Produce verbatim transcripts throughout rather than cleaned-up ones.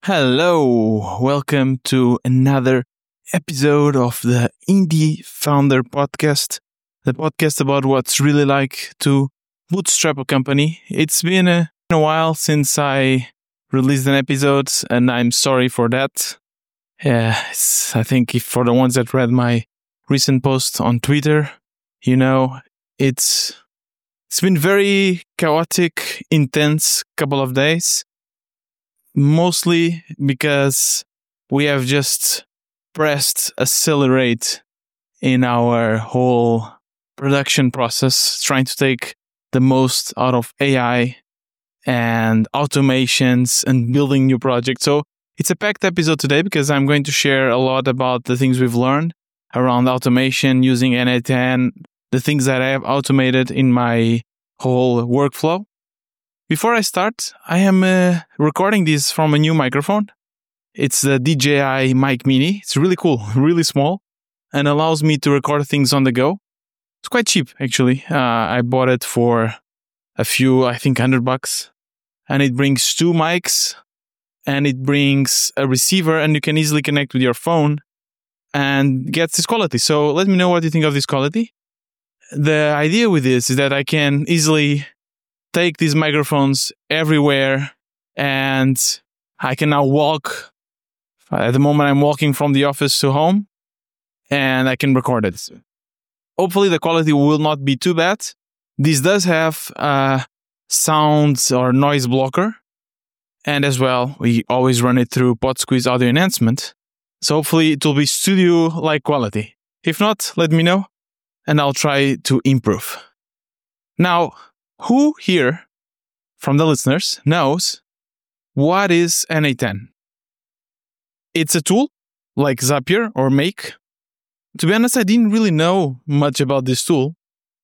Hello, welcome to another episode of the Indie Founder Podcast, the podcast about what's really like to bootstrap a company. It's been a, a while since I released an episode, and I'm sorry for that. Yeah, it's, I think if for the ones that read my recent post on Twitter, you know, it's it's been very chaotic, intense couple of days. Mostly because we have just pressed accelerate in our whole production process, trying to take the most out of A I and automations and building new projects. So it's a packed episode today because I'm going to share a lot about the things we've learned around automation using N A ten, the things that I have automated in my whole workflow. Before I start, I am uh, recording this from a new microphone. It's the D J I Mic Mini. It's really cool, really small, and allows me to record things on the go. It's quite cheap, actually. Uh, I bought it for a few, I think, hundred bucks. And it brings two mics, and it brings a receiver, and you can easily connect with your phone and get this quality. So let me know what you think of this quality. The idea with this is that I can easily take these microphones everywhere, and I can now walk. At the moment, I'm walking from the office to home, and I can record it. Hopefully, the quality will not be too bad. This does have a sound or noise blocker, and as well, we always run it through PodSqueeze Audio Enhancement. So hopefully, it will be studio-like quality. If not, let me know, and I'll try to improve. Now, who here from the listeners knows what is N A ten? It's a tool like Zapier or Make. To be honest, I didn't really know much about this tool.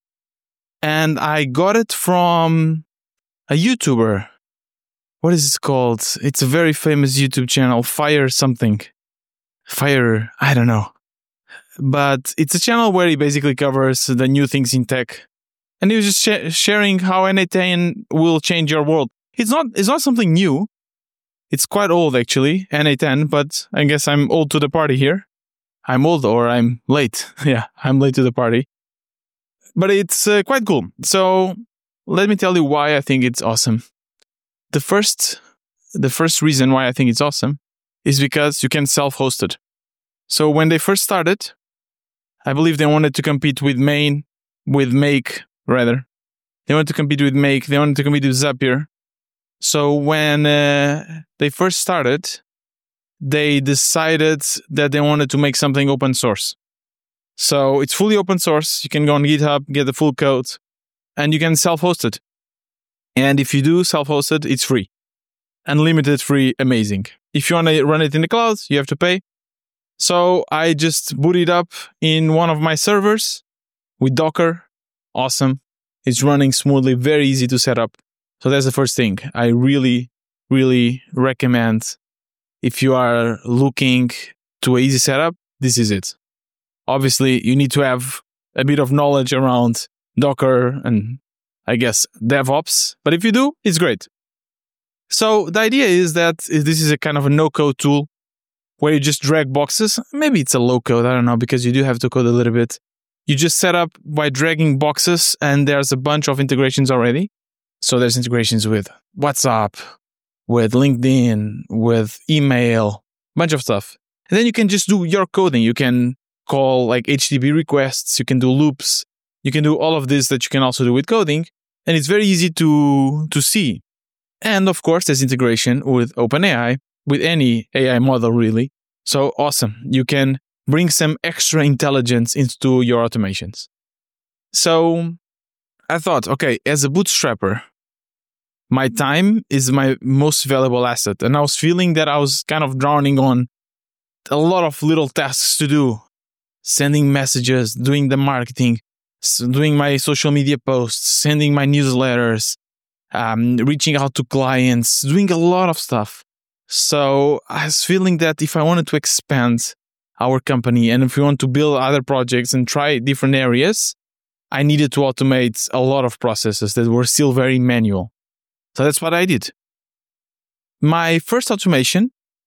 And I got it from a YouTuber. What is it called? It's a very famous YouTube channel, Fire something. Fire, I don't know. But it's a channel where he basically covers the new things in tech. And he was just sh- sharing how N A ten will change your world. It's not it's not something new. It's quite old, actually, N A ten, but I guess I'm old to the party here. I'm old or I'm late. Yeah, I'm late to the party. But it's uh, quite cool. So let me tell you why I think it's awesome. The first, the first reason why I think it's awesome is because you can self-host it. So when they first started, I believe they wanted to compete with Main, with Make, rather. They wanted to compete with Make. They wanted to compete with Zapier. So when uh, they first started, they decided that they wanted to make something open source. So it's fully open source. You can go on GitHub, get the full code, and you can self-host it. And if you do self-host it, it's free. Unlimited free, amazing. If you want to run it in the cloud, you have to pay. So I just boot it up in one of my servers with Docker. Awesome. It's running smoothly, very easy to set up. So that's the first thing. I really, really recommend if you are looking to an easy setup, this is it. Obviously, you need to have a bit of knowledge around Docker and, I guess, DevOps. But if you do, it's great. So the idea is that this is a kind of a no-code tool where you just drag boxes. Maybe it's a low-code, I don't know, because you do have to code a little bit. You just set up by dragging boxes, and there's a bunch of integrations already. So there's integrations with WhatsApp, with LinkedIn, with email, bunch of stuff. And then you can just do your coding. You can call like H T T P requests. You can do loops. You can do all of this that you can also do with coding. And it's very easy to, to see. And of course, there's integration with OpenAI, with any A I model really. So awesome. You can bring some extra intelligence into your automations. So I thought, okay, as a bootstrapper, my time is my most valuable asset. And I was feeling that I was kind of drowning on a lot of little tasks to do. Sending messages, doing the marketing, doing my social media posts, sending my newsletters, um, reaching out to clients, doing a lot of stuff. So I was feeling that if I wanted to expand our company and if we want to build other projects and try different areas, I needed to automate a lot of processes that were still very manual. So that's what I did. My first automation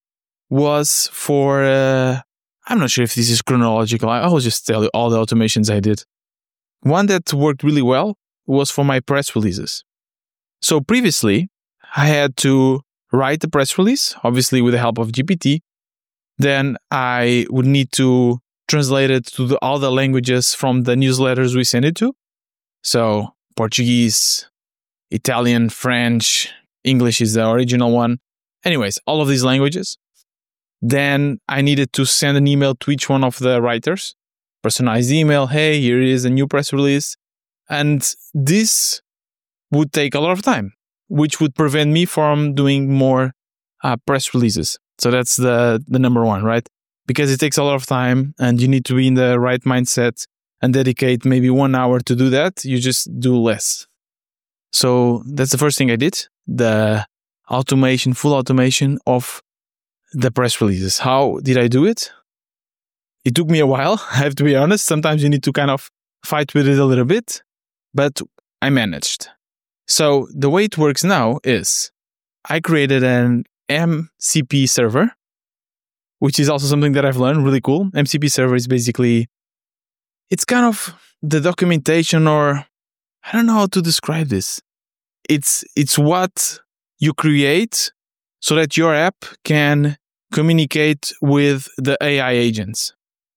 was for, uh, I'm not sure if this is chronological. I will just tell you all the automations I did. One that worked really well was for my press releases. So previously, I had to write the press release, obviously with the help of G P T. Then I would need to translate it to the, all the languages from the newsletters we send it to. So Portuguese, Italian, French, English is the original one. Anyways, all of these languages. Then I needed to send an email to each one of the writers. Personalized email, hey, here is a new press release. And this would take a lot of time, which would prevent me from doing more uh, press releases. So that's the, the number one, right? Because it takes a lot of time and you need to be in the right mindset and dedicate maybe one hour to do that. You just do less. So that's the first thing I did. The automation, full automation of the press releases. How did I do it? It took me a while, I have to be honest. Sometimes you need to kind of fight with it a little bit, but I managed. So the way it works now is I created an M C P server, which is also something that I've learned, really cool. M C P server is basically, it's kind of the documentation, or I don't know how to describe this. It's it's what you create so that your app can communicate with the A I agents.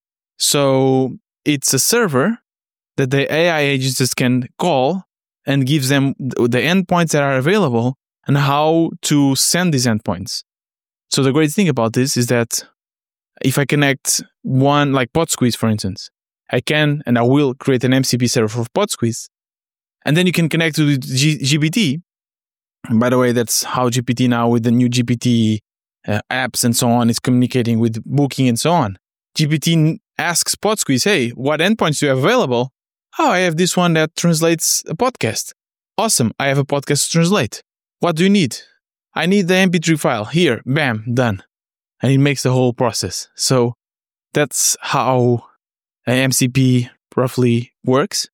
So it's a server that the A I agents can call and gives them the endpoints that are available and how to send these endpoints. So the great thing about this is that if I connect one, like PodSqueeze, for instance, I can and I will create an M C P server for PodSqueeze. And then you can connect to G- GPT. And by the way, that's how G P T now, with the new G P T uh, apps and so on, is communicating with Booking and so on. G P T asks PodSqueeze, hey, what endpoints do you have available? Oh, I have this one that translates a podcast. Awesome, I have a podcast to translate. What do you need? I need the M P three file. Here, bam, done. And it makes the whole process. So that's how an M C P roughly works.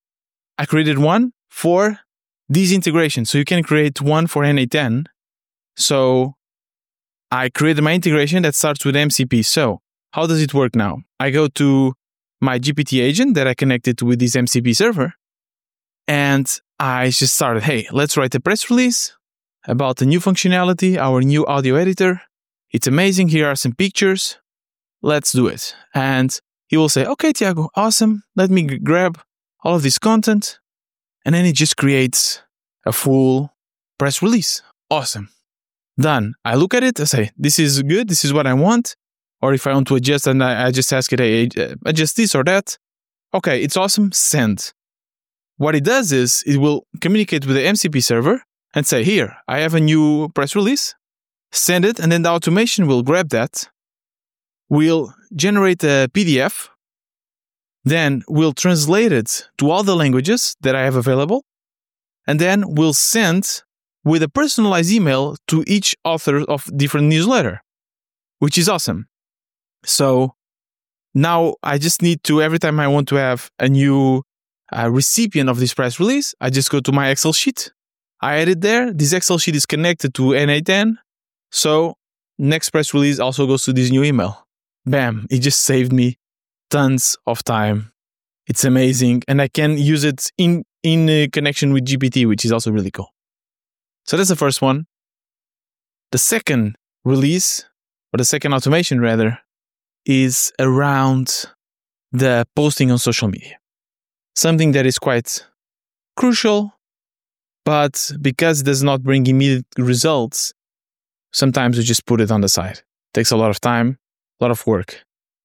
I created one for these integrations. So you can create one for N A ten. So I created my integration that starts with M C P. So how does it work now? I go to my G P T agent that I connected with this M C P server. And I just started, hey, let's write a press release about the new functionality, our new audio editor. It's amazing. Here are some pictures. Let's do it. And he will say, okay, Tiago, awesome. Let me g- grab all of this content. And then it just creates a full press release. Awesome. Done. I look at it. I say, this is good. This is what I want. Or if I want to adjust, and I, I just ask it, hey, adjust this or that. Okay, it's awesome. Send. What it does is it will communicate with the M C P server and say, here, I have a new press release. Send it. And then the automation will grab that. We'll generate a P D F. Then we'll translate it to all the languages that I have available. And then we'll send with a personalized email to each author of different newsletter, which is awesome. So now I just need to, every time I want to have a new uh, recipient of this press release, I just go to my Excel sheet. I edit there. This Excel sheet is connected to N A ten. So next press release also goes to this new email. Bam. It just saved me tons of time. It's amazing. And I can use it in, in uh, connection with G P T, which is also really cool. So that's the first one. The second release, or the second automation rather, is around the posting on social media. Something that is quite crucial, but because it does not bring immediate results, sometimes we just put it on the side. It takes a lot of time, a lot of work.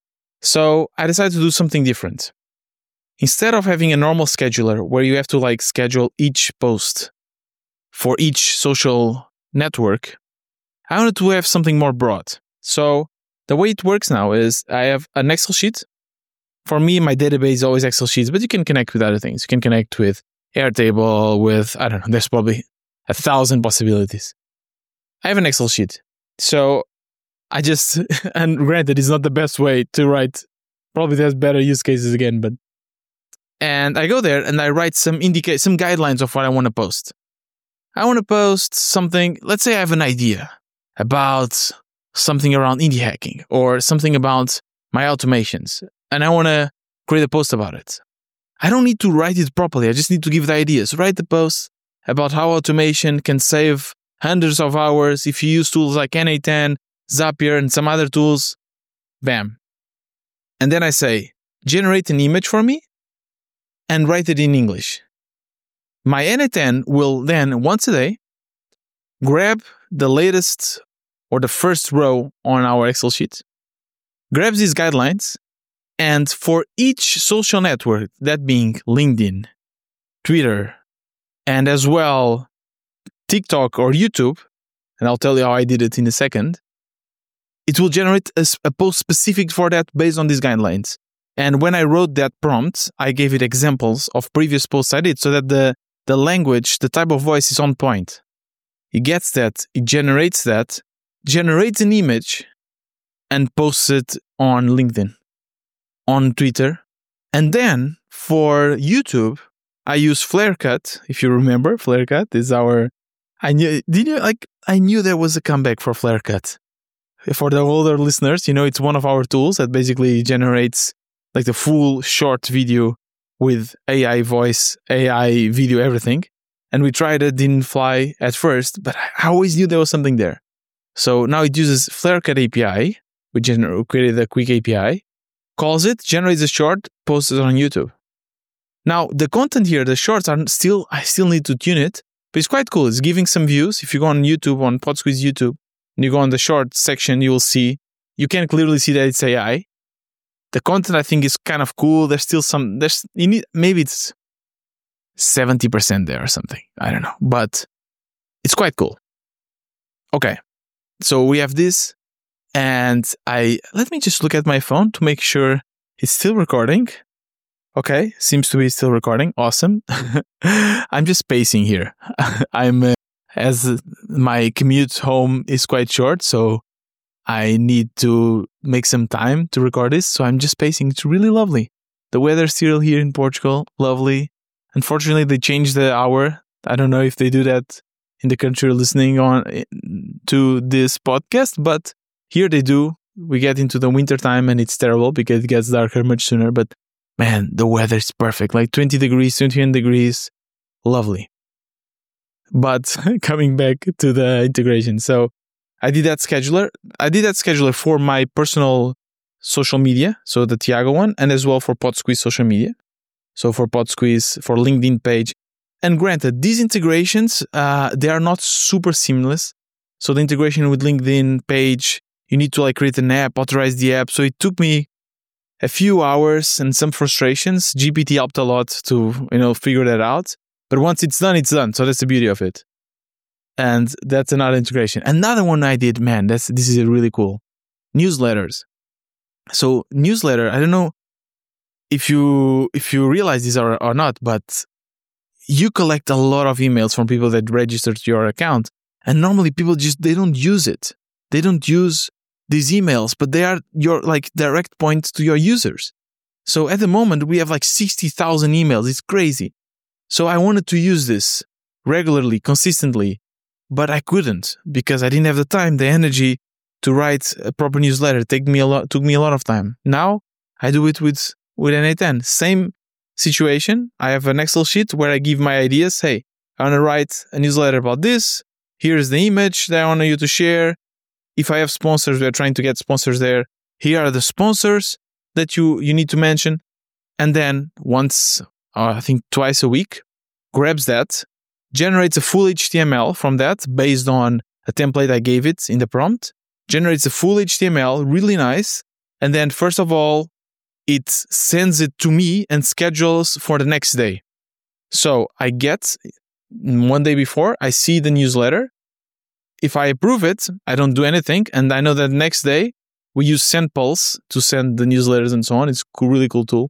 So I decided to do something different. Instead of having a normal scheduler where you have to like schedule each post for each social network, I wanted to have something more broad. So the way it works now is I have an Excel sheet. For me, my database is always Excel sheets, but you can connect with other things. You can connect with Airtable, with, I don't know, there's probably a thousand possibilities. I have an Excel sheet. So I just, and granted, it's not the best way to write. Probably there's better use cases again, but, and I go there and I write some indicate, some guidelines of what I want to post. I want to post something, let's say I have an idea about something around indie hacking or something about my automations, and I want to create a post about it. I don't need to write it properly. I just need to give the ideas. Write the post about how automation can save hundreds of hours if you use tools like N A ten, Zapier, and some other tools. Bam. And then I say, generate an image for me and write it in English. My N A ten will then, once a day, grab the latest or the first row on our Excel sheet, grabs these guidelines, and for each social network, that being LinkedIn, Twitter, and as well TikTok or YouTube, and I'll tell you how I did it in a second, it will generate a, a post specific for that based on these guidelines. And when I wrote that prompt, I gave it examples of previous posts I did so that the, the language, the type of voice is on point. It gets that, it generates that, generates an image, and posts it on LinkedIn, on Twitter. And then for YouTube, I use Flarecut. If you remember, Flarecut is our... I knew, did you like? I knew there was a comeback for Flarecut. For the older listeners, you know, it's one of our tools that basically generates like the full short video with A I voice, A I video, everything. And we tried it, didn't fly at first, but I always knew there was something there. So now it uses Flarecut A P I. We gener- created a quick A P I, calls it, generates a short, posts it on YouTube. Now, the content here, the shorts are still, I still need to tune it, but it's quite cool. It's giving some views. If you go on YouTube, on PodSqueeze YouTube, and you go on the short section, you will see, you can clearly see that it's A I. The content, I think, is kind of cool. There's still some, there's, you need, maybe it's seventy percent there or something. I don't know, but it's quite cool. Okay. So we have this, and I, let me just look at my phone to make sure it's still recording. Okay. Seems to be still recording. Awesome. I'm just pacing here. I'm, uh, as my commute home is quite short, so I need to make some time to record this. So I'm just pacing. It's really lovely. The weather's still here in Portugal. Lovely. Unfortunately, they changed the hour. I don't know if they do that in the country listening on to this podcast, but here they do. We get into the winter time and it's terrible because it gets darker much sooner. But man, the weather is perfect. Like twenty degrees, twenty-one degrees. Lovely. But coming back to the integration. So I did that scheduler. I did that scheduler for my personal social media. So the Tiago one, and as well for PodSqueeze social media. So for PodSqueeze, for LinkedIn page. And granted, these integrations, uh, they are not super seamless. So the integration with LinkedIn page, you need to like create an app, authorize the app. So it took me a few hours and some frustrations. G P T helped a lot to, you know, figure that out. But once it's done, it's done. So that's the beauty of it. And that's another integration. Another one I did, man, that's this is really cool. Newsletters. So newsletter, I don't know if you if you realize this or, or not, but you collect a lot of emails from people that register to your account. And normally people just, they don't use it. They don't use these emails, but they are your like direct points to your users. So at the moment, we have like sixty thousand emails. It's crazy. So I wanted to use this regularly, consistently, but I couldn't because I didn't have the time, the energy to write a proper newsletter. It took me a lot, took me a lot of time. Now I do it with, with N A ten. Same situation. I have an Excel sheet where I give my ideas. Hey, I want to write a newsletter about this. Here's the image that I want you to share. If I have sponsors, we're trying to get sponsors there. Here are the sponsors that you, you need to mention. And then once, uh, I think twice a week, grabs that, generates a full H T M L from that based on a template I gave it in the prompt, generates a full H T M L, really nice. And then first of all, it sends it to me and schedules for the next day. So I get one day before, I see the newsletter. If I approve it, I don't do anything. And I know that next day we use SendPulse to send the newsletters and so on. It's a really cool tool.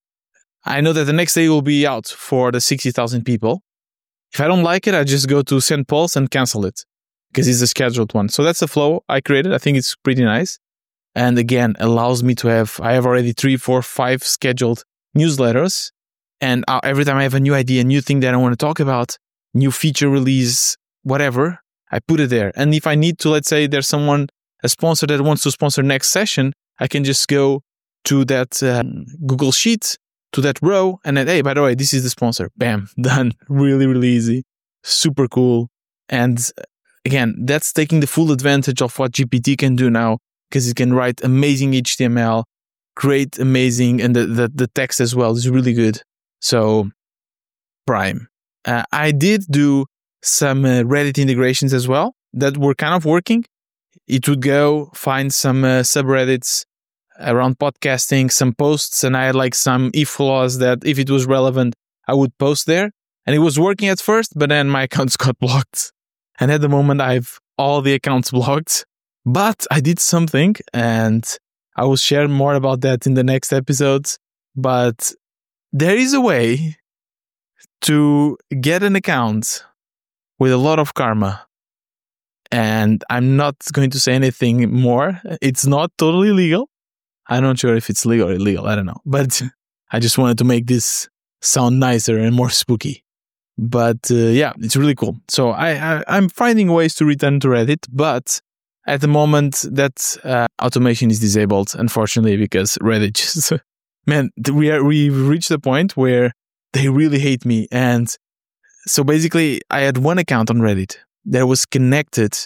I know that the next day will be out for the sixty thousand people. If I don't like it, I just go to SendPulse and cancel it because it's a scheduled one. So that's the flow I created. I think it's pretty nice. And again, allows me to have, I have already three, four, five scheduled newsletters. And uh, every time I have a new idea, a new thing that I want to talk about, new feature release, whatever, I put it there. And if I need to, let's say there's someone, a sponsor that wants to sponsor next session, I can just go to that uh, Google Sheet, to that row, and then, hey, by the way, this is the sponsor. Bam, done. Really, really easy. Super cool. And again, that's taking the full advantage of what G P T can do now, because it can write amazing H T M L, create amazing, and the, the, the text as well is really good. So, Prime. Uh, I did do some uh, Reddit integrations as well that were kind of working. It would go find some uh, subreddits around podcasting, some posts, and I had like some if laws that if it was relevant, I would post there. And it was working at first, but then my accounts got blocked. And at the moment, I have all the accounts blocked. But I did something, and I will share more about that in the next episodes. But there is a way to get an account with a lot of karma. And I'm not going to say anything more. It's not totally legal. I'm not sure if it's legal or illegal. I don't know. But I just wanted to make this sound nicer and more spooky. But uh, yeah, it's really cool. So I, I, I'm finding ways to return to Reddit. But at the moment, that uh, automation is disabled, unfortunately, because Reddit just... Man, we are, we've reached the point where they really hate me. And so basically, I had one account on Reddit that was connected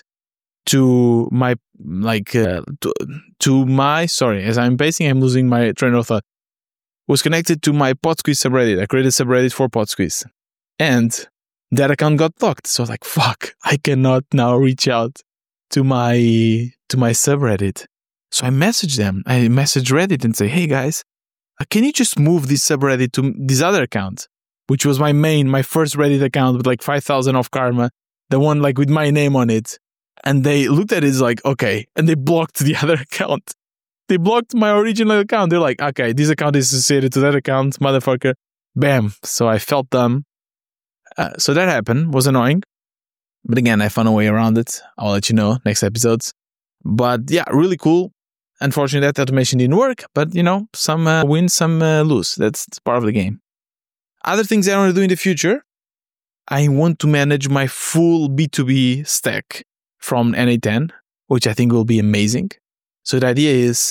to my, like, uh, to, to my, sorry, as I'm pacing, I'm losing my train of thought, was connected to my Podsquiz subreddit. I created a subreddit for Podsquiz. And that account got blocked. So I was like, fuck, I cannot now reach out to my, to my subreddit. So I messaged them. I messaged Reddit and say, hey guys, can you just move this subreddit to this other account, which was my main, my first Reddit account with like five thousand of karma, the one like with my name on it. And they looked at it as like, okay. And they blocked the other account. They blocked my original account. They're like, okay, this account is associated to that account, motherfucker. Bam. So I felt dumb. Uh, so that happened, was annoying. But again, I found a way around it. I'll let you know next episodes. But yeah, really cool. Unfortunately, that automation didn't work, but you know, some uh, win, some uh, lose. That's, that's part of the game. Other things I want to do in the future, I want to manage my full B two B stack from N A ten, which I think will be amazing. So the idea is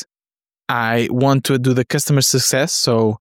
I want to do the customer success. So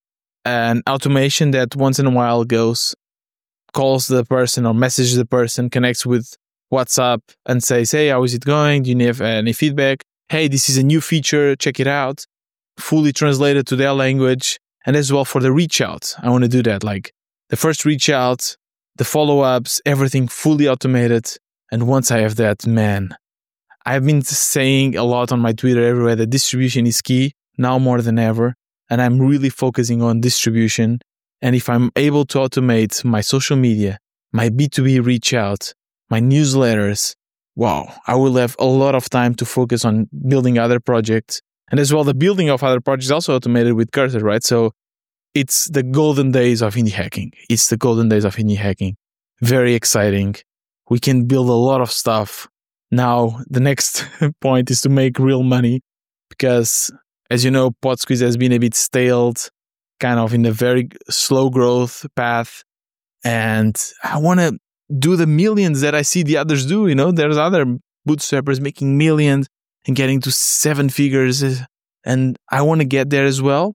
an automation that once in a while goes, calls the person or messages the person, connects with WhatsApp and says, hey, how is it going? Do you have any feedback? Hey, this is a new feature, check it out, fully translated to their language. And as well for the reach out, I want to do that. Like the first reach out, the follow-ups, everything fully automated. And once I have that, man, I've been saying a lot on my Twitter everywhere that distribution is key now more than ever. And I'm really focusing on distribution. And if I'm able to automate my social media, my B two B reach out, my newsletters, wow, I will have a lot of time to focus on building other projects. And as well, the building of other projects also automated with Cursor, right? So it's the golden days of indie hacking. It's the golden days of indie hacking. Very exciting. We can build a lot of stuff. Now, the next point is to make real money because, as you know, Podsquiz has been a bit staled, kind of in a very slow growth path. And I want to do the millions that I see the others do. You know, there's other bootstrappers making millions and getting to seven figures. And I want to get there as well.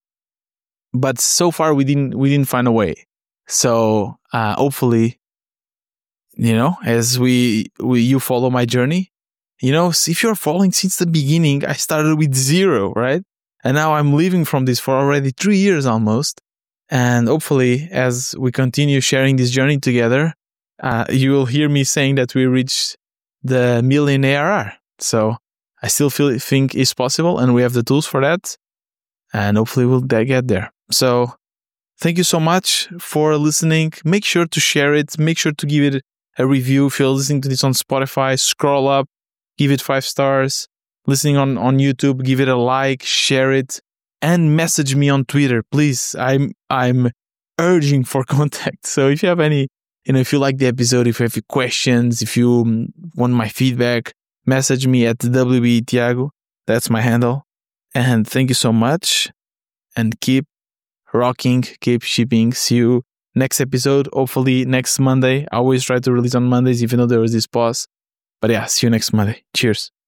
But so far we didn't, we didn't find a way. So, uh, hopefully, you know, as we, we, you follow my journey, you know, if you're following since the beginning, I started with zero, right? And now I'm living from this for already three years almost. And hopefully, as we continue sharing this journey together, uh, you will hear me saying that we reached the million A R R. So I still feel think it's possible and we have the tools for that. And hopefully we'll get there. So thank you so much for listening. Make sure to share it. Make sure to give it a review. If you're listening to this on Spotify, scroll up, give it five stars. Listening on, on YouTube, give it a like, share it, and message me on Twitter, please. I'm I'm urging for contact. So if you have any, you know, if you like the episode, if you have questions, if you want my feedback, message me at W B Tiago. That's my handle. And thank you so much. And keep rocking, keep shipping. See you next episode, hopefully next Monday. I always try to release on Mondays, even though there was this pause. But yeah, see you next Monday. Cheers.